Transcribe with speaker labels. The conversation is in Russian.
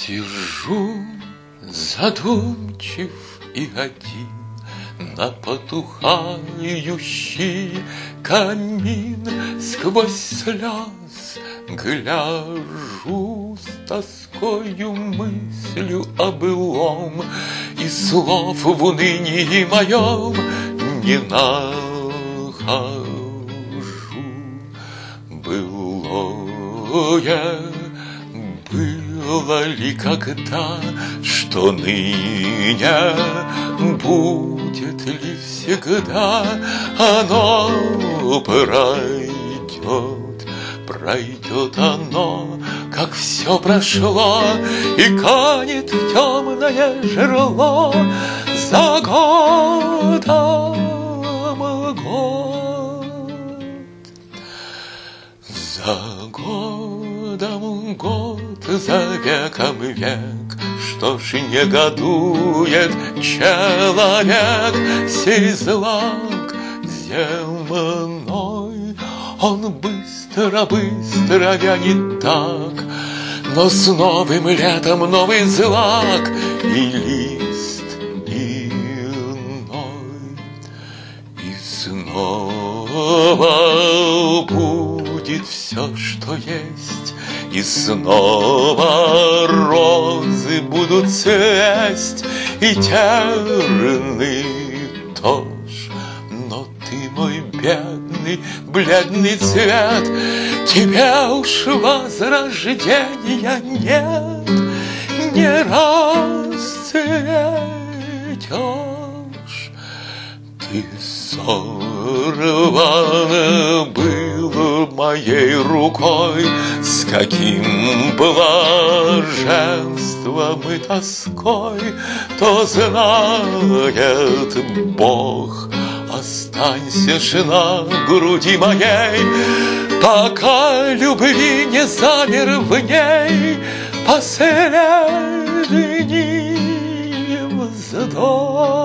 Speaker 1: Сижу задумчив и один на потухающий камин. Сквозь слез гляжу с тоскою, мыслью о былом, и слов в унынии моем не нахожу. Былое было ли когда, что ныне будет ли всегда? Оно пройдет оно, как все прошло, и канет в темное жерло за годом год. За годом год, за веком век. Что ж негодует человек, сей злак земной? Он быстро вянет так, но с новым летом новый злак и лист иной. И снова будет все, что есть, и снова розы будут цвесть, и терны тоже. Но ты, мой бедный, бледный цвет, тебе уж возрождения нет, не расцветешь. Ты сорван был моей рукой, с каким блаженством и тоской, то знает Бог. Останься же на груди моей, пока любви не замер в ней последний вздох.